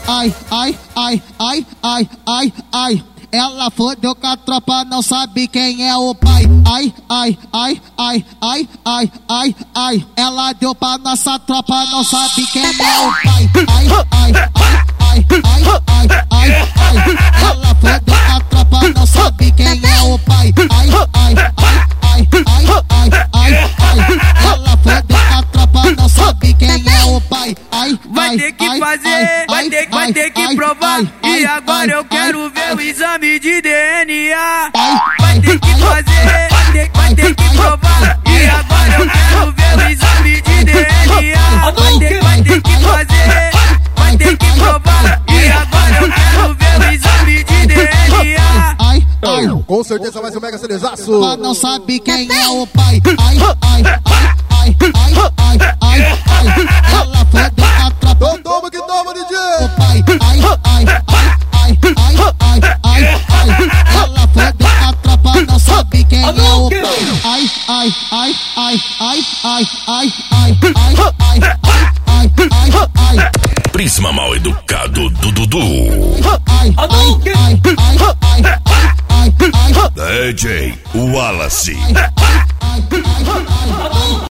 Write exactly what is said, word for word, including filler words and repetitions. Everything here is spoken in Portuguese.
ai, ai, ai, ai, ai, ai, ai. Ela fodeu com a tropa, não sabe quem é o pai. Ai, ai, ai, ai, ai, ai, ai, ai. Ela deu pra nossa tropa, não sabe quem é o pai. Ai, ai, ai, ai, ai, ai, ai, ai. Ela fodeu com a tropa, não sabe quem é o pai. Ai, ai, ai, ai, ai, ai, ai, ai. Ela fodeu com a tropa, não sabe quem é o pai. Ai, vai ter que fazer, vai ter, vai ter que provar. E agora eu quero ver o exame de D N A. Vai ter que fazer, vai ter, vai ter que provar. E agora eu quero ver o exame de D N A. Vai ter, vai ter que fazer, vai ter que provar. E agora eu quero ver o exame de D N A. Ai, ai, com certeza vai ser um mega celezaço. mas não sabe quem é o pai. Ai, ai, ai, ai, ai, ai, ai, ai. Ela fodeu a tropa. Então toma que toma, D J. O pai, ai, ai, ai, ai, ai, ai, ai, ai. Ela fodeu a tropa, não sabe quem é o pai. Ai, ai, ai, ai, ai, ai, ai, ai, ai, ai, ai, ai, ai. Prisma Mal Educado do Dudu. Ai, ai, ai, ai, ai, ai, ai, ai. D J Wallace. Ai, ai, ai, ai.